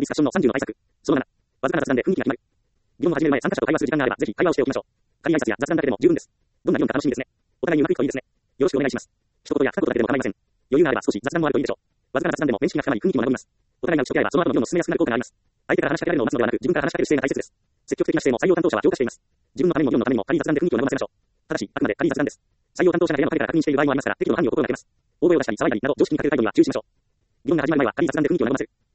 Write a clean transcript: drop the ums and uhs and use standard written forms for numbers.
スカッションの30の対策。その7、わずかな雑談で雰囲気が決まる。議論を始める前、参加者と会話する時間があれば、ぜひ会話をしておきましょう。仮挨拶や雑談だけでも十分です。どんな議論か楽しみですね。お互いにうまくいくといいですね。よろしくお願いします。一言や二言だけでも構いません。余裕があれば少し雑談もあるといいでしょう。わずかな雑談でも面識が深まり雰囲気も和みます。お互いが打ち解け合えばその後の議論の進めやすくなる効果があります。相手から話しかけられるのを待つのではなく、自分から話しかける姿勢が大切です。積極的な姿勢も採用担当者は強化しています。自分のためにも議論のためにも仮雑談で雰囲気を和ませましょう。ただし、あくまで仮雑談です。採用担当者が部屋の陰から確認している場合もありますから、適度な範囲を心がけます。大声を出したり騒いだりなど常識に欠ける態度には注意しましょう。議論が始まる前は仮雑談で雰囲気を和ませる。